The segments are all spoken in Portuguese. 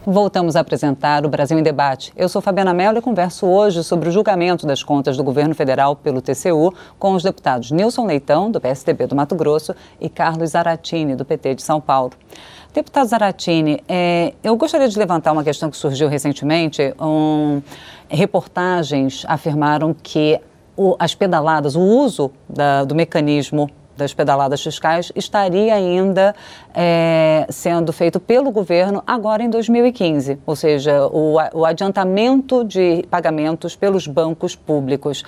Voltamos a apresentar o Brasil em Debate. Eu sou Fabiana Mello e converso hoje sobre o julgamento das contas do governo federal pelo TCU com os deputados Nilson Leitão, do PSDB do Mato Grosso, e Carlos Zaratini, do PT de São Paulo. Deputado Zaratini, eu gostaria de levantar uma questão que surgiu recentemente. Reportagens afirmaram que as pedaladas, o uso do mecanismo das pedaladas fiscais estaria ainda sendo feito pelo governo agora em 2015, ou seja, o adiantamento de pagamentos pelos bancos públicos.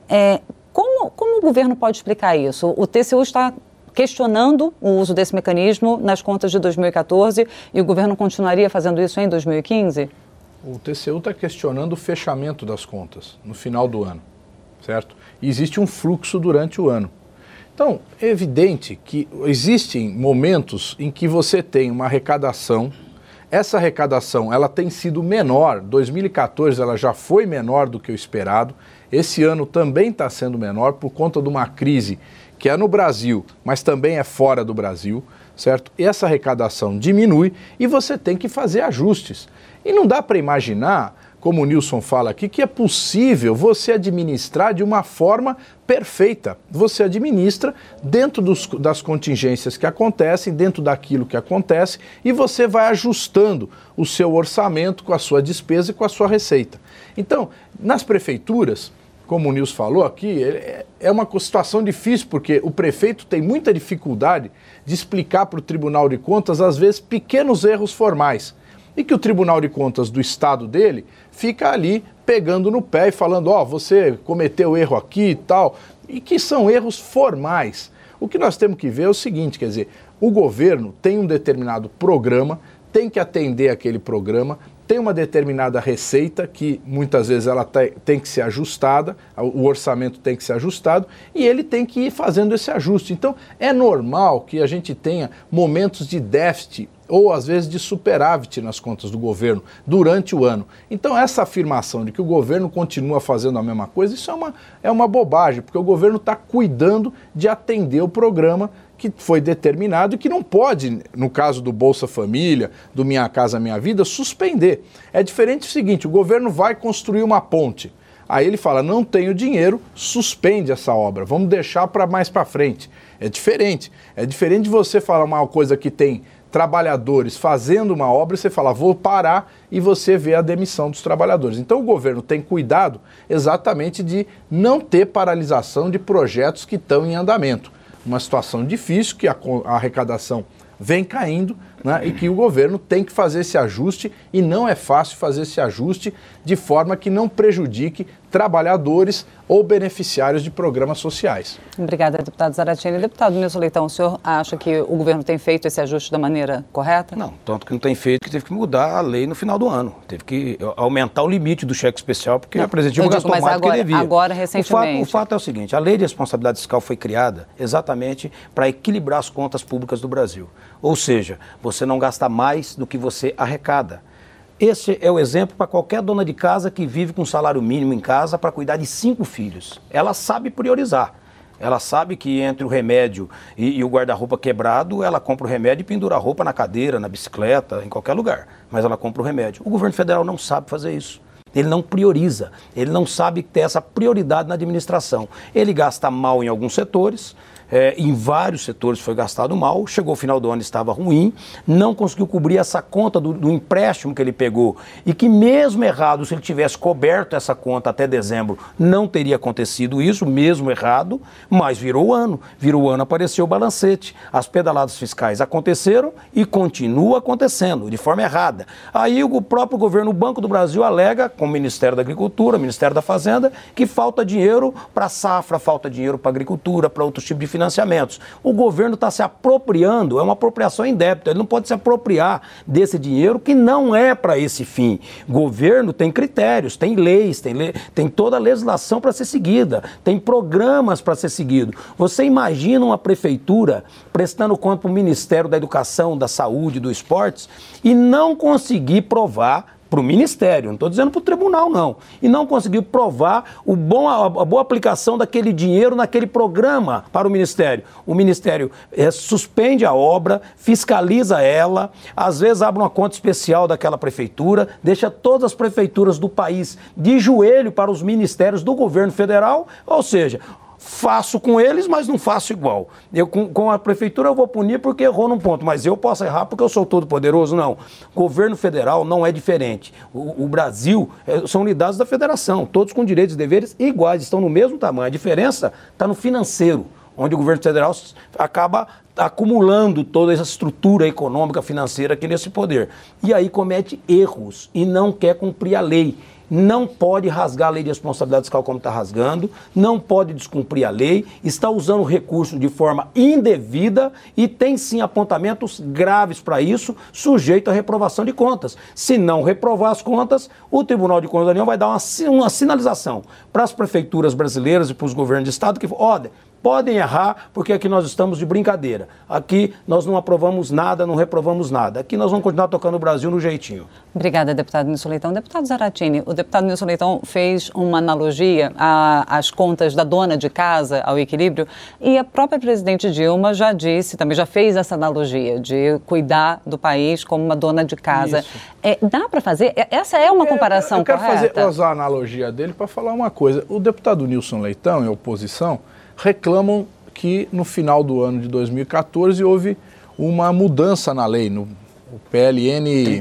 Como o governo pode explicar isso? O TCU está questionando o uso desse mecanismo nas contas de 2014 e o governo continuaria fazendo isso em 2015? O TCU está questionando o fechamento das contas no final do ano, certo? E existe um fluxo durante o ano. Então, é evidente que existem momentos em que você tem uma arrecadação, essa arrecadação ela tem sido menor, 2014 ela já foi menor do que o esperado, esse ano também está sendo menor por conta de uma crise que é no Brasil, mas também é fora do Brasil, certo? E essa arrecadação diminui e você tem que fazer ajustes. E não dá para imaginar, como o Nilson fala aqui, que é possível você administrar de uma forma perfeita. Você administra dentro das contingências que acontecem, dentro daquilo que acontece, e você vai ajustando o seu orçamento com a sua despesa e com a sua receita. Então, nas prefeituras, como o Nilson falou aqui, é uma situação difícil, porque o prefeito tem muita dificuldade de explicar para o Tribunal de Contas, às vezes, pequenos erros formais. E que o Tribunal de Contas do estado dele fica ali pegando no pé e falando, você cometeu erro aqui e tal, e que são erros formais. O que nós temos que ver é o seguinte, quer dizer, o governo tem um determinado programa, tem que atender aquele programa, tem uma determinada receita que muitas vezes ela tem que ser ajustada, o orçamento tem que ser ajustado e ele tem que ir fazendo esse ajuste. Então é normal que a gente tenha momentos de déficit ou às vezes de superávit nas contas do governo durante o ano. Então essa afirmação de que o governo continua fazendo a mesma coisa, isso é uma bobagem, porque o governo está cuidando de atender o programa que foi determinado e que não pode, no caso do Bolsa Família, do Minha Casa Minha Vida, suspender. É diferente o seguinte, o governo vai construir uma ponte, aí ele fala, não tenho dinheiro, suspende essa obra, vamos deixar para mais para frente. É diferente de você falar uma coisa que tem trabalhadores fazendo uma obra, você fala, vou parar e você vê a demissão dos trabalhadores. Então o governo tem cuidado exatamente de não ter paralisação de projetos que estão em andamento. Uma situação difícil, que a arrecadação vem caindo, né, e que o governo tem que fazer esse ajuste e não é fácil fazer esse ajuste de forma que não prejudique trabalhadores ou beneficiários de programas sociais. Obrigada, deputado Zaratini. Deputado Nilson Leitão, o senhor acha que o governo tem feito esse ajuste da maneira correta? Não, tanto que não tem feito, que teve que mudar a lei no final do ano. Teve que aumentar o limite do cheque especial, porque a Presidente Dilma gastou mais do que devia. Agora, recentemente. O fato é o seguinte, a lei de responsabilidade fiscal foi criada exatamente para equilibrar as contas públicas do Brasil. Ou seja, você não gasta mais do que você arrecada. Esse é o exemplo para qualquer dona de casa que vive com salário mínimo em casa para cuidar de 5 filhos. Ela sabe priorizar. Ela sabe que entre o remédio e o guarda-roupa quebrado, ela compra o remédio e pendura a roupa na cadeira, na bicicleta, em qualquer lugar. Mas ela compra o remédio. O governo federal não sabe fazer isso. Ele não prioriza. Ele não sabe ter essa prioridade na administração. Ele gasta mal em alguns setores. Em vários setores foi gastado mal, chegou ao final do ano estava ruim, não conseguiu cobrir essa conta do empréstimo que ele pegou e que mesmo errado, se ele tivesse coberto essa conta até dezembro, não teria acontecido isso, mesmo errado, mas virou o ano, apareceu o balancete, as pedaladas fiscais aconteceram e continua acontecendo, de forma errada. Aí o próprio governo, o Banco do Brasil alega, com o Ministério da Agricultura, Ministério da Fazenda, que falta dinheiro para safra, falta dinheiro para agricultura, para outros tipos de financiamentos. O governo está se apropriando, é uma apropriação em débito, ele não pode se apropriar desse dinheiro que não é para esse fim. O governo tem critérios, tem leis, tem toda a legislação para ser seguida, tem programas para ser seguido. Você imagina uma prefeitura prestando conta para o Ministério da Educação, da Saúde, do Esportes e não conseguir provar para o Ministério, não estou dizendo para o Tribunal, não. E não conseguiu provar a boa aplicação daquele dinheiro naquele programa para o Ministério. O Ministério suspende a obra, fiscaliza ela, às vezes abre uma conta especial daquela prefeitura, deixa todas as prefeituras do país de joelho para os ministérios do governo federal, ou seja, faço com eles, mas não faço igual. Eu, com a prefeitura eu vou punir porque errou num ponto, mas eu posso errar porque eu sou todo poderoso? Não. Governo federal não é diferente. O Brasil são unidades da federação, todos com direitos e deveres iguais, estão no mesmo tamanho. A diferença está no financeiro, onde o governo federal acaba acumulando toda essa estrutura econômica, financeira aqui nesse poder. E aí comete erros e não quer cumprir a lei. Não pode rasgar a lei de responsabilidade fiscal como está rasgando, não pode descumprir a lei, está usando o recurso de forma indevida e tem sim apontamentos graves para isso, sujeito à reprovação de contas. Se não reprovar as contas, o Tribunal de Contas da União vai dar uma sinalização para as prefeituras brasileiras e para os governos de estado que, olha, podem errar, porque aqui nós estamos de brincadeira. Aqui nós não aprovamos nada, não reprovamos nada. Aqui nós vamos continuar tocando o Brasil no jeitinho. Obrigada, deputado Nilson Leitão. Deputado Zaratini, o deputado Nilson Leitão fez uma analogia às contas da dona de casa, ao equilíbrio, e a própria presidente Dilma já disse, também já fez essa analogia de cuidar do país como uma dona de casa. Dá para fazer? Essa é uma comparação correta? Eu quero usar a analogia dele para falar uma coisa. O deputado Nilson Leitão, em oposição, reclamam que no final do ano de 2014 houve uma mudança na lei, no PLN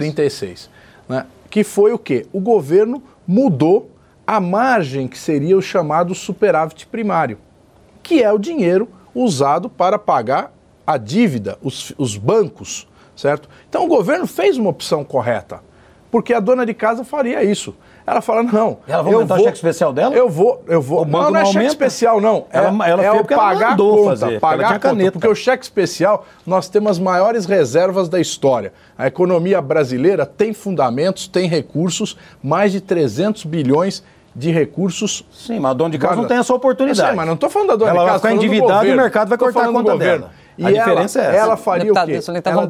36, né? Que foi o quê? O governo mudou a margem que seria o chamado superávit primário, que é o dinheiro usado para pagar a dívida, os bancos, certo? Então o governo fez uma opção correta, porque a dona de casa faria isso. Ela fala, não, ela vai aumentar o cheque especial dela? Eu vou. Não é cheque especial, não. É o pagar a conta, pagar a conta. Porque o cheque especial, nós temos as maiores reservas da história. A economia brasileira tem fundamentos, tem recursos, mais de 300 bilhões de recursos. Sim, mas a dona de casa não tem essa oportunidade. Sim, mas não estou falando da dona de casa. Ela vai ficar endividada e o mercado vai cortar a conta dela. E a diferença é essa. Ela faria o quê? Ela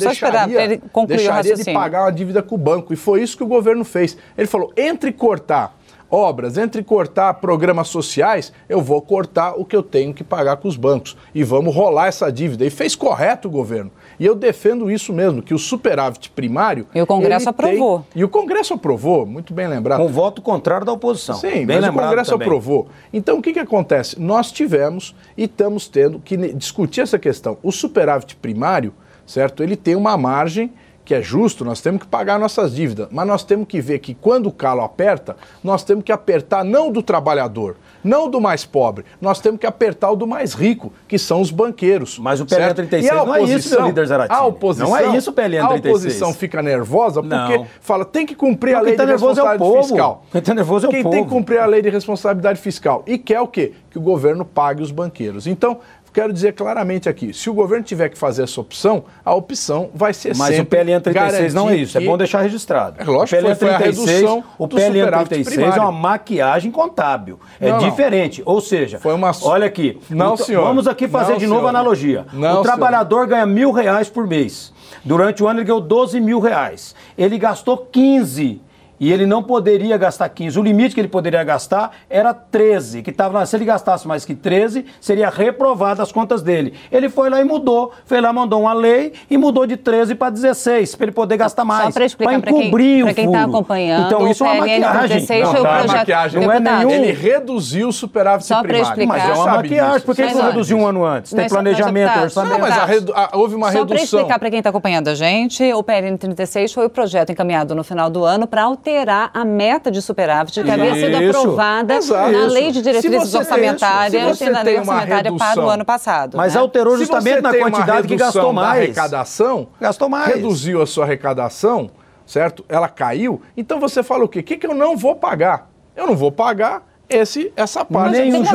deixaria de pagar uma dívida com o banco. E foi isso que o governo fez. Ele falou, entre cortar obras, entre cortar programas sociais, eu vou cortar o que eu tenho que pagar com os bancos. E vamos rolar essa dívida. E fez correto o governo. E eu defendo isso mesmo, que o superávit primário... E o Congresso aprovou. E o Congresso aprovou, muito bem lembrado. Com voto contrário da oposição. Sim, mas o Congresso aprovou. Então, o que acontece? Nós tivemos e estamos tendo que discutir essa questão. O superávit primário, certo? Ele tem uma margem que é justo, nós temos que pagar nossas dívidas, mas nós temos que ver que quando o calo aperta, nós temos que apertar não do trabalhador, não do mais pobre, nós temos que apertar o do mais rico, que são os banqueiros. Mas o PLN 36 não é isso, meu líder Zaratini. A oposição, não é isso o PLN 36. A oposição fica nervosa porque fala, tem que cumprir a lei de responsabilidade fiscal. Quem está nervoso é o povo. Quem tem que cumprir a lei de responsabilidade fiscal e quer o quê? Que o governo pague os banqueiros. Então, quero dizer claramente aqui, se o governo tiver que fazer essa opção, a opção vai ser sempre... Mas o PLN 36 não é isso, é bom deixar registrado. É lógico que foi a redução o PLN 36 primário. É uma maquiagem contábil, diferente. Ou seja, olha aqui, vamos aqui fazer de novo a analogia. O trabalhador ganha R$1.000 por mês. Durante o ano ele ganhou R$12.000. Ele gastou 15. E ele não poderia gastar 15. O limite que ele poderia gastar era 13, que estava lá. Se ele gastasse mais que 13, seria reprovado as contas dele. Ele foi lá e mudou. Foi lá, mandou uma lei e mudou de 13 para 16, para ele poder gastar mais. Só para explicar para quem está acompanhando, então, isso é uma maquiagem. Não é nenhum. Ele reduziu o superávit primário. Mas é uma maquiagem. Por que ele não reduziu um ano antes? Tem planejamento, orçamento. Mas houve uma redução. Só para explicar para quem está acompanhando a gente, o PLN 36 foi o projeto encaminhado no final do ano para alterar a meta de superávit que havia sido aprovada na Lei de Diretrizes Orçamentárias e na Lei Orçamentária para o ano passado. Mas alterou justamente na quantidade que gastou mais. Arrecadação, gastou mais. Reduziu a sua arrecadação, certo? Ela caiu. Então você fala o quê? O que eu não vou pagar? Eu não vou pagar essa parte.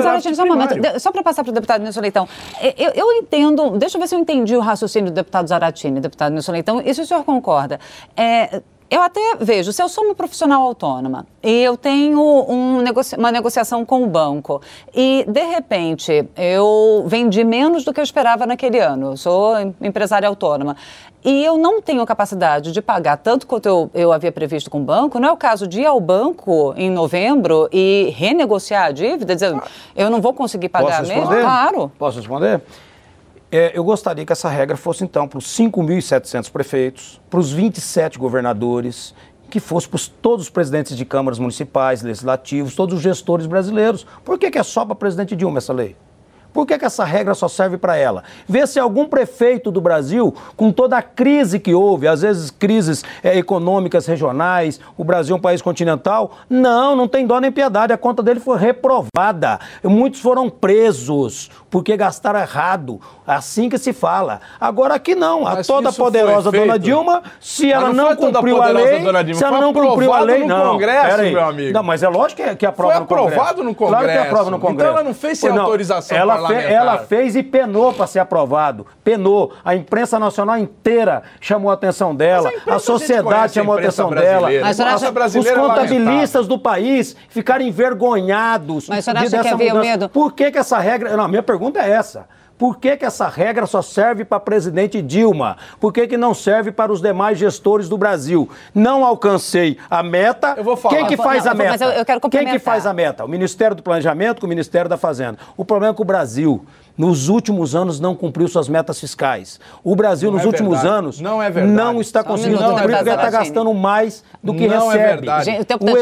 Só para passar para o deputado Nilson Leitão, eu entendo, deixa eu ver se eu entendi o raciocínio do deputado Zaratini, deputado Nilson Leitão, e se o senhor concorda. Eu até vejo, se eu sou uma profissional autônoma e eu tenho uma negociação com o banco e, de repente, eu vendi menos do que eu esperava naquele ano, eu sou empresária autônoma, e eu não tenho capacidade de pagar tanto quanto eu havia previsto com o banco, não é o caso de ir ao banco em novembro e renegociar a dívida, dizendo, eu não vou conseguir pagar mesmo? Claro. Posso responder? Eu gostaria que essa regra fosse, então, para os 5.700 prefeitos, para os 27 governadores, que fosse para todos os presidentes de câmaras municipais, legislativos, todos os gestores brasileiros. Por que é só para presidente Dilma essa lei? Por que essa regra só serve para ela? Vê se algum prefeito do Brasil, com toda a crise que houve, às vezes crises econômicas regionais, o Brasil é um país continental, não tem dó nem piedade, a conta dele foi reprovada. Muitos foram presos porque gastaram errado, assim que se fala. Agora aqui não, a toda poderosa dona Dilma, se ela não cumpriu a lei, se ela não cumpriu a lei, não. Congresso, meu amigo. Não, mas é lógico que aprova no Congresso. Foi aprovado no Congresso. Claro que aprova no Congresso. Então ela não fez sem autorização parlamentar. Ela fez e penou para ser aprovado. Penou. A imprensa nacional inteira chamou a atenção dela. A sociedade chamou a atenção dela. Os contabilistas do país ficaram envergonhados. Mas a senhora acha que havia medo? Por que essa regra... Não, minha pergunta é essa. Por que essa regra só serve para presidente Dilma? Por que não serve para os demais gestores do Brasil? Não alcancei a meta. Eu vou falar. Quem que faz a meta? Mas eu quero complementar. Quem que faz a meta? O Ministério do Planejamento com o Ministério da Fazenda. O problema é que o Brasil, nos últimos anos, não cumpriu suas metas fiscais. O Brasil, nos últimos anos, não está conseguindo cumprir porque está gastando mais do que recebe. É verdade. O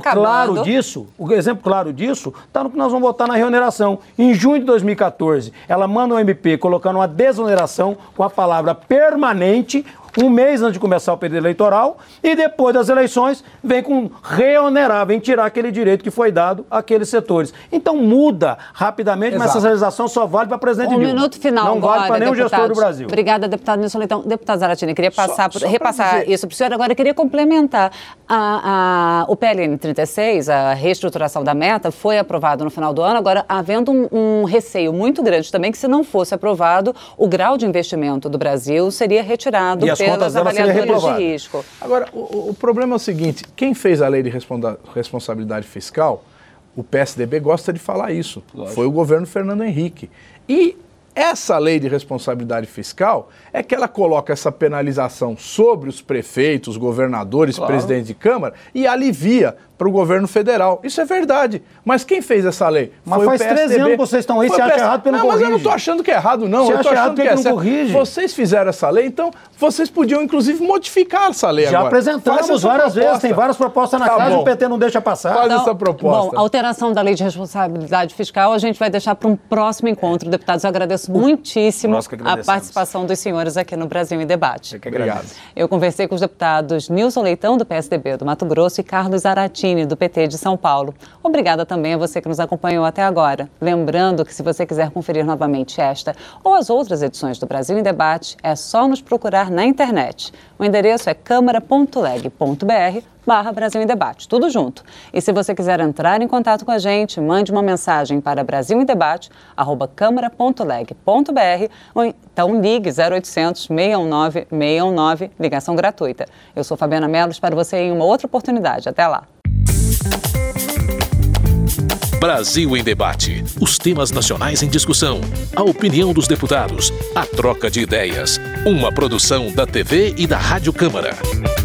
exemplo claro disso está no que nós vamos votar na reoneração. Em junho de 2014, ela manda um MP colocando uma desoneração com a palavra permanente, um mês antes de começar o período eleitoral, e depois das eleições vem com reonerar, vem tirar aquele direito que foi dado àqueles setores. Então muda rapidamente, mas essa realização só vale para presidente Dilma. Minuto final não agora, vale para nenhum gestor do Brasil. Obrigada, deputado Nilson Leitão. Deputado Zaratini, queria repassar isso para o senhor, agora eu queria complementar. O PLN 36, a reestruturação da meta, foi aprovado no final do ano, agora havendo um receio muito grande também que se não fosse aprovado, o grau de investimento do Brasil seria retirado pelas avaliadoras de risco. Agora, o problema é o seguinte, quem fez a lei de responsabilidade fiscal, o PSDB gosta de falar isso, foi o governo Fernando Henrique. E essa lei de responsabilidade fiscal é que ela coloca essa penalização sobre os prefeitos, governadores, presidentes de Câmara e alivia para o governo federal. Isso é verdade. Mas quem fez essa lei? Mas faz 13 anos que vocês estão aí, você acha errado pelo corrige. Mas eu não estou achando que é errado, não. Você eu estou achando que é certo. Vocês fizeram essa lei, então vocês podiam, inclusive, modificar essa lei agora. Já apresentamos várias vezes, tem várias propostas na casa, o PT não deixa passar. Faz essa proposta. Bom, a alteração da lei de responsabilidade fiscal a gente vai deixar para um próximo encontro. Deputados, eu agradeço muitíssimo a participação dos senhores aqui no Brasil em Debate. Obrigado. Eu conversei com os deputados Nilson Leitão, do PSDB do Mato Grosso, e Carlos Zaratini, do PT de São Paulo. Obrigada também a você que nos acompanhou até agora. Lembrando que se você quiser conferir novamente esta ou as outras edições do Brasil em Debate, é só nos procurar na internet. O endereço é câmara.leg.br/Brasil em Debate, tudo junto. E se você quiser entrar em contato com a gente, mande uma mensagem para brasilindebate@câmara.leg.br ou então ligue 0800 619 619, ligação gratuita. Eu sou Fabiana Mello, espero você em uma outra oportunidade. Até lá. Brasil em Debate. Os temas nacionais em discussão. A opinião dos deputados. A troca de ideias. Uma produção da TV e da Rádio Câmara.